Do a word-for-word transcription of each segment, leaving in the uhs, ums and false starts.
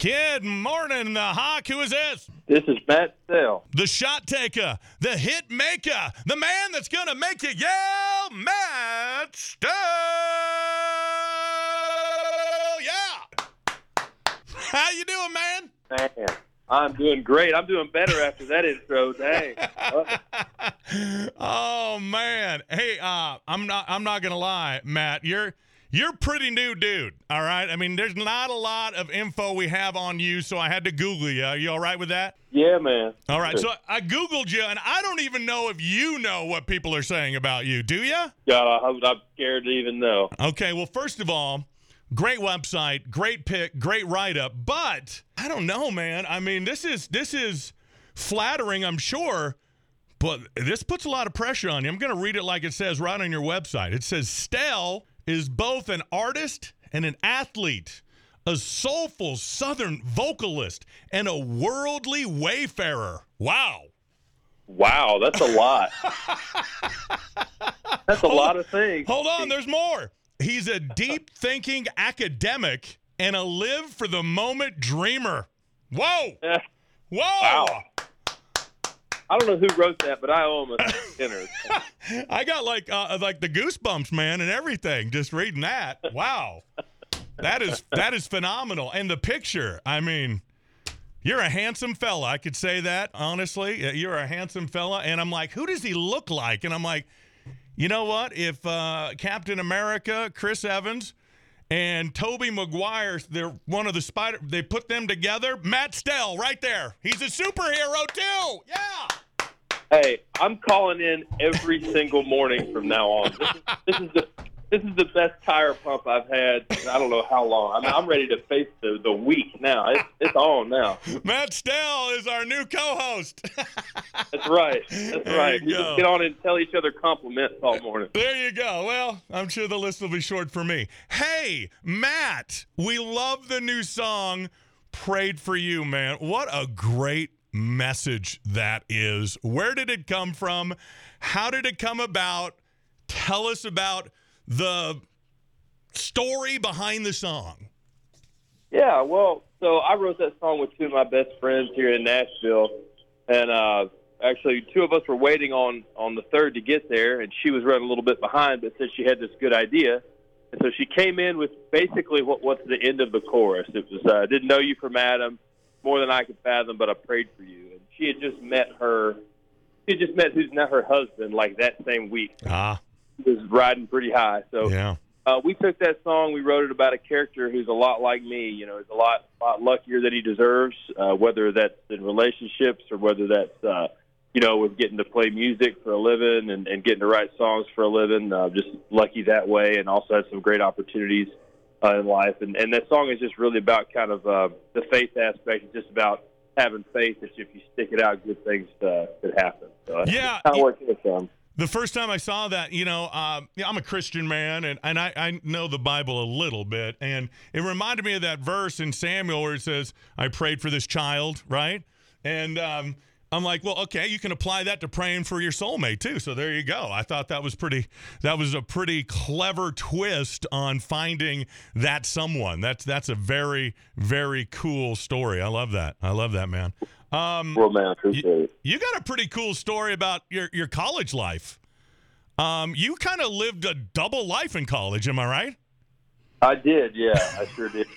Good morning, the Hawk. Who is this? This is Matt Stell. The shot taker, the hit maker, the man that's going to make you yell, Matt Stell. Yeah. How you doing, man? Man, I'm doing great. I'm doing better after that intro. Dang. Oh man. Hey, uh, I'm not. I'm not gonna lie, Matt. You're you're a pretty new dude. All right. I mean, there's not a lot of info we have on you, so I had to Google you. Are you all right with that? Yeah, man. All right. So I Googled you, and I don't even know if you know what people are saying about you. Do you? God, I, I'm scared to even know. Okay. Well, first of all, great website, great pick, great write-up. But I don't know, man. I mean, this is this is flattering, I'm sure. But this puts a lot of pressure on you. I'm going to read it like it says right on your website. It says, Stell is both an artist and an athlete, a soulful Southern vocalist, and a worldly wayfarer. Wow. Wow, that's a lot. That's a hold, lot of things. Hold on, there's more. He's a deep-thinking academic and a live-for-the-moment dreamer. Whoa. Yeah. Whoa. Wow. I don't know who wrote that, but I owe him a dinner. I got like uh, like the goosebumps, man, and everything just reading that. Wow, that is that is phenomenal. And the picture, I mean, you're a handsome fella. I could say that honestly. You're a handsome fella, and I'm like, who does he look like? And I'm like, you know what? If uh, Captain America, Chris Evans, and Tobey Maguire, they're one of the spider. They put them together. Matt Stell, right there. He's a superhero too. Yeah. Hey, I'm calling in every single morning from now on. This is, this is the this is the best tire pump I've had in I don't know how long. I'm, I'm ready to face the, the week now. It's, it's on now. Matt Stell is our new co-host. That's right. That's There right. you We go. just get on and tell each other compliments all morning. There you go. Well, I'm sure the list will be short for me. Hey, Matt, we love the new song, Prayed for You, man. What a great message that is. Where did it come from? How did it come about? Tell us about the story behind the song. Yeah, well, so I wrote that song with two of my best friends here in Nashville, and uh, actually two of us were waiting on, on the third to get there, and she was running a little bit behind, but said she had this good idea. And so she came in with basically what what's the end of the chorus. It was, uh, didn't know you from Adam, more than I could fathom, but I prayed for you. And she had just met her, she had just met who's now her husband, like that same week. Ah. He was riding pretty high. So Yeah. uh, we took that song, we wrote it about a character who's a lot like me, you know, is a lot, lot luckier than he deserves, uh, whether that's in relationships or whether that's, uh, you know, with getting to play music for a living and, and getting to write songs for a living, uh, just lucky that way, and also had some great opportunities uh, in life. And, and that song is just really about kind of uh, the faith aspect. It's just about having faith that if you stick it out, good things uh, could happen. So Yeah. that's kind of where it came from. The first time I saw that, you know, uh, yeah, I'm a Christian man, and, and I, I know the Bible a little bit, and it reminded me of that verse in Samuel where it says, I prayed for this child, right? And um, I'm like, well, okay, you can apply that to praying for your soulmate, too, so there you go. I thought that was pretty, that was a pretty clever twist on finding that someone. That's, that's a very, very cool story. I love that. I love that, man. Um, Well, man, I appreciate you, it. you got a pretty cool story about your, your college life. Um, you kind of lived a double life in college, am I right? I did, yeah, I sure did.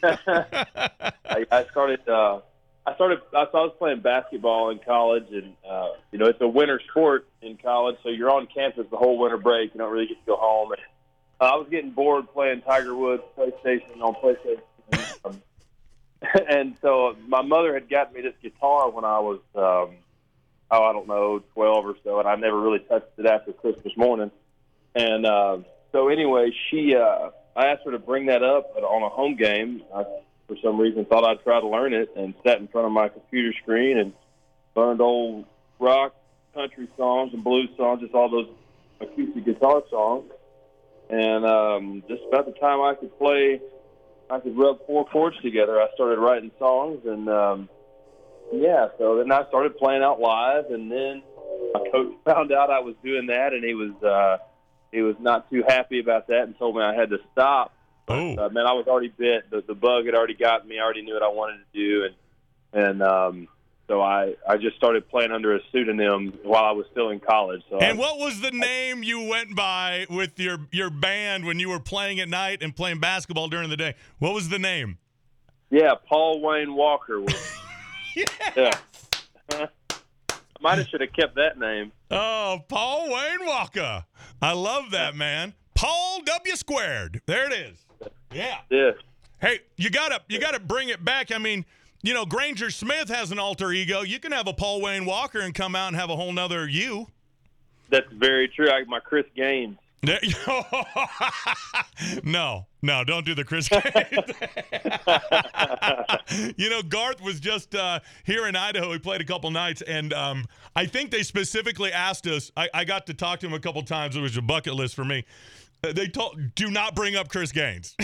I, I started. Uh, I started. I was playing basketball in college, and uh, you know, it's a winter sport in college, so you're on campus the whole winter break. You don't really get to go home. And, uh, I was getting bored playing Tiger Woods PlayStation on PlayStation, um, and so my mother had gotten me this guitar when I was, um, oh, I don't know, twelve or so, and I never really touched it after Christmas morning. And uh, so anyway, she. Uh, I asked her to bring that up on a home game. I, for some reason, thought I'd try to learn it, and sat in front of my computer screen and learned old rock, country songs, and blues songs, just all those acoustic guitar songs. And um, just about the time I could play, I could rub four chords together, I started writing songs. And, um, yeah, so then I started playing out live, and then my coach found out I was doing that, and he was uh, – he was not too happy about that and told me I had to stop. Oh, uh, man, I was already bit. The, the bug had already got me. I already knew what I wanted to do, and and um, so I, I just started playing under a pseudonym while I was still in college. So and I, what was the name you went by with your your band when you were playing at night and playing basketball during the day? What was the name? Yeah, Paul Wayne Walker. Was, Yes. Yeah. I might have should have kept that name. Oh, Paul Wayne Walker. I love that, man. Paul W squared. There it is. Yeah. Yeah. Hey, you gotta you gotta bring it back. I mean, you know, Granger Smith has an alter ego. You can have a Paul Wayne Walker and come out and have a whole nother you. That's very true. I, my Chris Gaines. There- no, no, don't do the Chris Gaines. You know, Garth was just uh, here in Idaho. He played a couple nights, and um, I think they specifically asked us. I, I got to talk to him a couple times. It was a bucket list for me. Uh, They told, do not bring up Chris Gaines.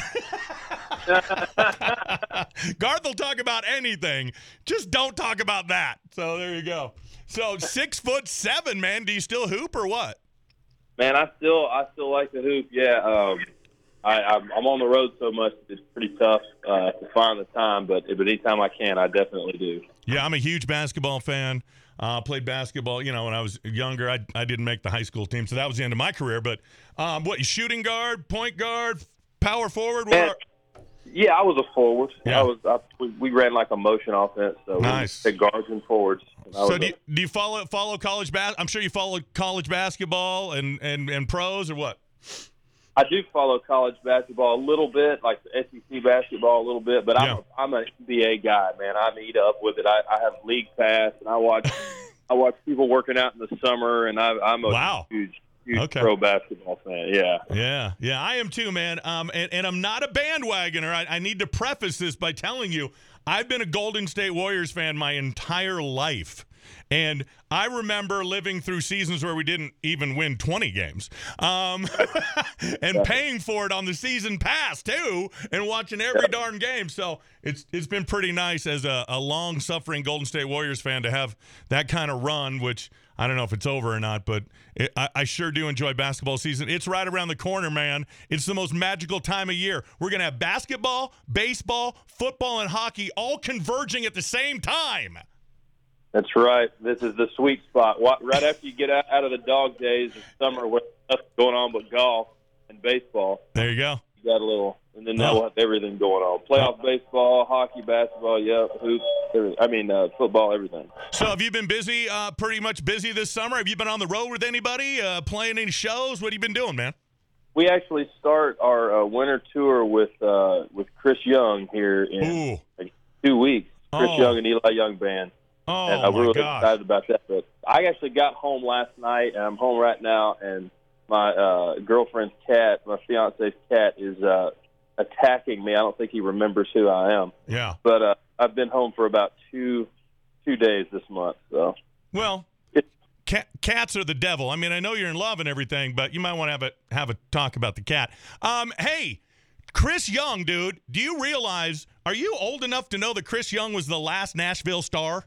Garth will talk about anything. Just don't talk about that. So there you go. So six foot seven, man. Do you still hoop or what? Man, I still I still like to hoop. Yeah, um, I, I'm, I'm on the road so much; it's pretty tough uh, to find the time. But, but anytime I can, I definitely do. Yeah, I'm a huge basketball fan. Uh, played basketball, you know, when I was younger. I I didn't make the high school team, so that was the end of my career. But um, what, shooting guard, point guard, power forward? What Man, are- yeah, I was a forward. Yeah. I was. I, we, we ran like a motion offense, so Nice. we did guards and forwards. And I So was do a- you, do you follow follow college bas? I'm sure you follow college basketball and, and, and pros or what? I do follow college basketball a little bit, like the S E C basketball a little bit, but Yeah. I'm a, I'm an N B A guy, man. I meet up with it. I, I have league pass, and I watch I watch people working out in the summer, and I, I'm a Wow. huge huge Okay. pro basketball fan. Yeah. Yeah, yeah, I am too, man. Um, and, and I'm not a bandwagoner. I, I need to preface this by telling you, I've been a Golden State Warriors fan my entire life. And I remember living through seasons where we didn't even win twenty games, um, and paying for it on the season pass too, and watching every darn game. So it's it's been pretty nice as a, a long-suffering Golden State Warriors fan to have that kind of run, which I don't know if it's over or not, but it, I, I sure do enjoy basketball season. It's right around the corner, man. It's the most magical time of year. We're going to have basketball, baseball, football, and hockey all converging at the same time. That's right. This is the sweet spot. What, right after you get out, out of the dog days of summer with stuff going on but golf and baseball, There you go. you got a little, and then now Oh. we'll have everything going on. Playoff baseball, hockey, basketball, yeah, hoops, everything. I mean, uh, football, everything. So have you been busy, uh, pretty much busy this summer? Have you been on the road with anybody, uh, playing any shows? What have you been doing, man? We actually start our uh, winter tour with uh, with Chris Young here in Ooh. like two weeks. Chris Oh. Young and Eli Young band. Oh, and uh, my we're really gosh. excited about that. But I actually got home last night, and I'm home right now, and my uh, girlfriend's cat, my fiance's cat, is uh, attacking me. I don't think he remembers who I am. Yeah. But uh, I've been home for about two two days this month. So Well, cat, cats are the devil. I mean, I know you're in love and everything, but you might want to have a have a talk about the cat. Um, hey, Chris Young, dude, do you realize, are you old enough to know that Chris Young was the last Nashville Star?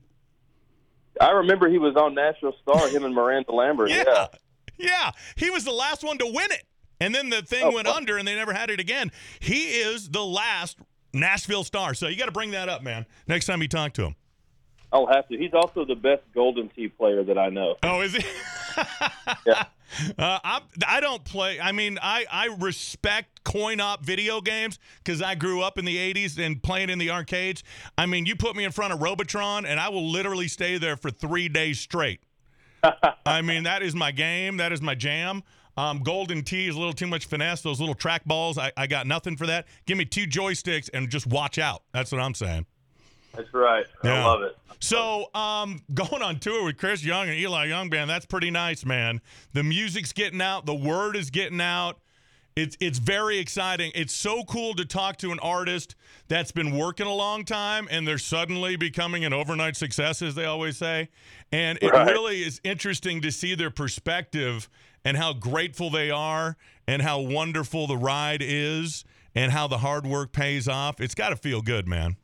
I remember he was on Nashville Star, him and Miranda Lambert. Yeah. Yeah. Yeah. He was the last one to win it. And then the thing Oh, went wow. under and they never had it again. He is the last Nashville Star. So you got to bring that up, man, next time you talk to him. I'll have to. He's also the best Golden Tee player that I know. Oh, is he? Yeah. Uh, I'm, I don't play. I mean, I, I respect coin-op video games because I grew up in the eighties and playing in the arcades. I mean, you put me in front of Robotron, and I will literally stay there for three days straight. I mean, that is my game. That is my jam. Um, Golden Tee is a little too much finesse. Those little track balls, I, I got nothing for that. Give me two joysticks and just watch out. That's what I'm saying. That's right. Yeah. I love it. So, um, going on tour with Chris Young and Eli Young Band, that's pretty nice, man. The music's getting out. The word is getting out. It's it's very exciting. It's so cool to talk to an artist that's been working a long time and they're suddenly becoming an overnight success, as they always say. And it Right. really is interesting to see their perspective and how grateful they are and how wonderful the ride is and how the hard work pays off. It's got to feel good, man.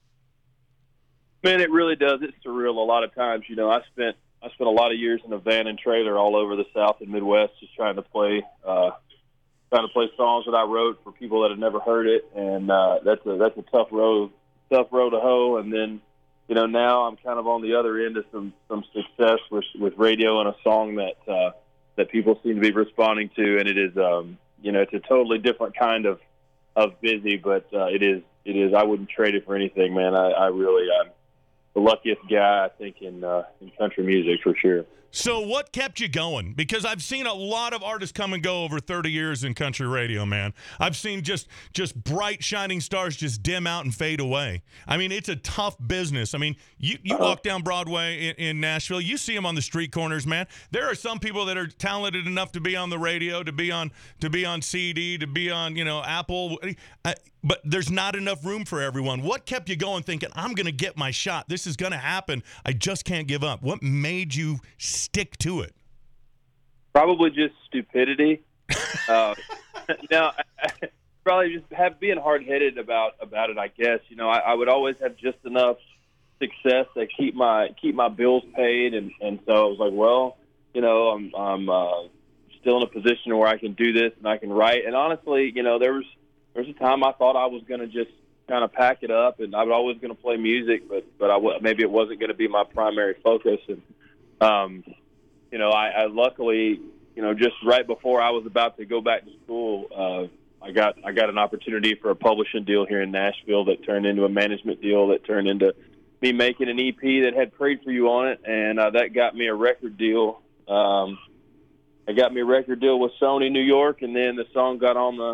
Man, it really does. It's surreal. A lot of times, you know, I spent I spent a lot of years in a van and trailer all over the South and Midwest, just trying to play, uh, trying to play songs that I wrote for people that have never heard it, and uh, that's a that's a tough road, tough road to hoe. And then, you know, now I'm kind of on the other end of some some success with with radio and a song that uh, that people seem to be responding to, and it is, um, you know, it's a totally different kind of of busy, but uh, it is it is. I wouldn't trade it for anything, man. I, I really I'm the luckiest guy I think in uh, in country music for sure. So what kept you going? Because I've seen a lot of artists come and go over thirty years in country radio, man. I've seen just just bright, shining stars just dim out and fade away. I mean, it's a tough business. I mean, you, you uh-huh. walk down Broadway in, in Nashville, you see them on the street corners, man. There are some people that are talented enough to be on the radio, to be on to be on C D, to be on, you know, Apple. I, But there's not enough room for everyone. What kept you going thinking, I'm going to get my shot? This is going to happen. I just can't give up. What made you stick to it? Probably just stupidity. uh, no, probably just have being hard-headed about, about it, I guess. You know, I, I would always have just enough success to keep my keep my bills paid. And, and so I was like, well, you know, I'm, I'm uh, still in a position where I can do this and I can write. And honestly, you know, there was – There's a time I thought I was going to just kind of pack it up, and I was always going to play music, but but I w- maybe it wasn't going to be my primary focus. And um, you know, I, I luckily, you know, just right before I was about to go back to school, uh, I got I got an opportunity for a publishing deal here in Nashville that turned into a management deal that turned into me making an E P that had "Prayed for You" on it, and uh, that got me a record deal. Um, it got me a record deal with Sony New York, and then the song got on the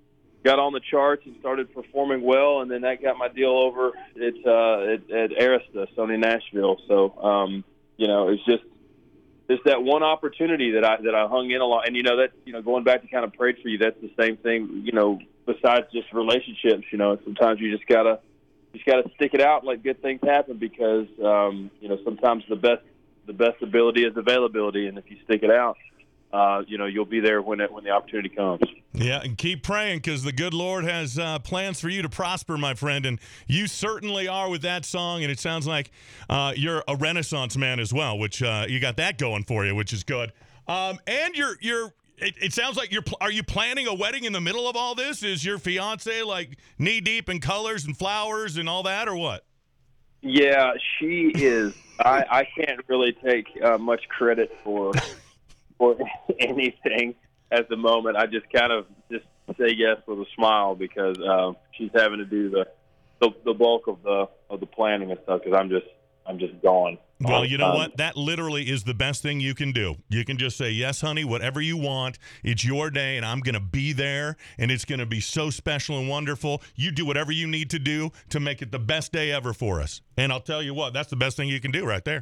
got on the charts and started performing well, and then that got my deal over at, uh, at, at Arista, Sony Nashville. So, um, you know, it's just it's that one opportunity that I that I hung in a lot. And, you know, that, you know, going back to kind of Prayed for You, that's the same thing, you know, besides just relationships. You know, sometimes you just got to you just got to stick it out and let good things happen because, um, you know, sometimes the best the best ability is availability, and if you stick it out, Uh, you know, you'll be there when it, when the opportunity comes. Yeah, and keep praying because the good Lord has uh, plans for you to prosper, my friend, and you certainly are with that song, and it sounds like uh, you're a Renaissance man as well, which uh, you got that going for you, which is good. Um, and you're you're. It, it sounds like you're. Are you planning a wedding in the middle of all this? Is your fiance like knee deep in colors and flowers and all that, or what? Yeah, she is. I, I can't really take uh, much credit for. for anything at the moment. I just kind of just say yes with a smile because uh, she's having to do the, the the bulk of the of the planning and stuff because I'm just I'm just gone. Well, you know what? That literally is the best thing you can do. You can just say, yes, honey, whatever you want. It's your day, and I'm going to be there, and it's going to be so special and wonderful. You do whatever you need to do to make it the best day ever for us. And I'll tell you what, that's the best thing you can do right there.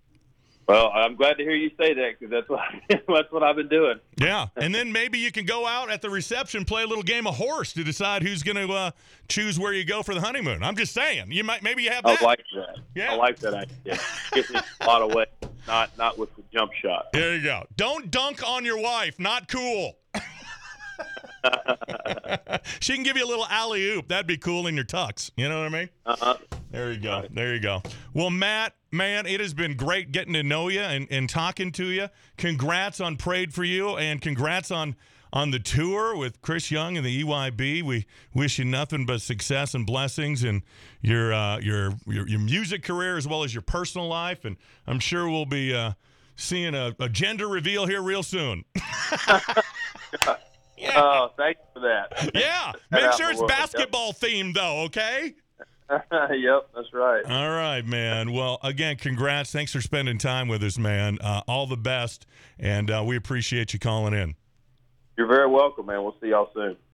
Well, I'm glad to hear you say that because that's what that's what I've been doing. Yeah, and then maybe you can go out at the reception, play a little game of horse to decide who's going to uh, choose where you go for the honeymoon. I'm just saying, you might maybe you have that. I like that. Yeah, I like that idea. Gets it a lot of way, not not with the jump shot. There you go. Don't dunk on your wife. Not cool. She can give you a little alley oop. That'd be cool in your tux. You know what I mean? Uh-huh. There you go. There you go. Well, Matt, man, it has been great getting to know you and, and talking to you. Congrats on Prayed for You, and congrats on on the tour with Chris Young and the E Y B. We wish you nothing but success and blessings in your uh, your, your your music career as well as your personal life. And I'm sure we'll be uh, seeing a, a gender reveal here real soon. Yeah. Oh, thanks for that. Yeah. Make sure it's basketball themed, though, okay? Yep, that's right. All right, man. Well, again, congrats. Thanks for spending time with us, man. Uh, all the best, and uh, we appreciate you calling in. You're very welcome, man. We'll see y'all soon.